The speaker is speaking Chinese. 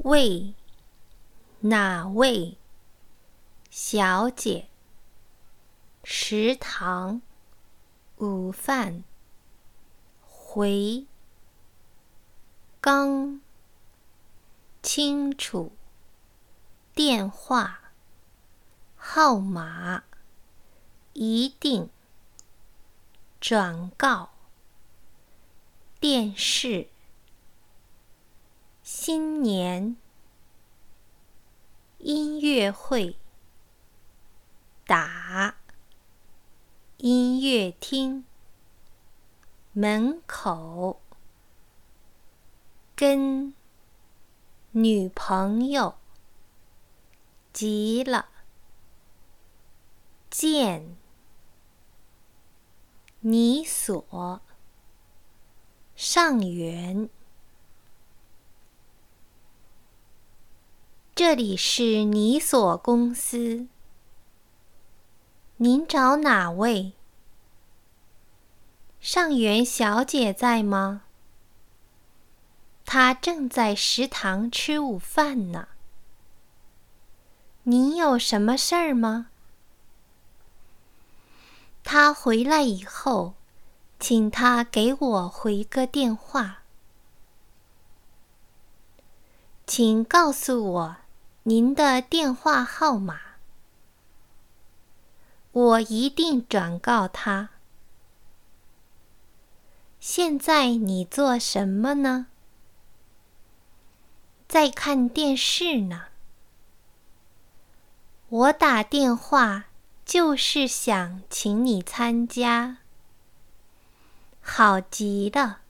位，哪位？小姐，食堂，午饭，回，刚，清楚，电话，号码，一定，转告，电视，新年，音乐会，打，音乐厅，门口，跟，女朋友，急了，见，你所，上元。这里是你所公司，您找哪位？上元小姐在吗？她正在食堂吃午饭呢。您有什么事儿吗？她回来以后，请她给我回个电话。请告诉我您的电话号码，我一定转告她。现在你做什么呢？在看电视呢。我打电话就是想请你参加。好极了。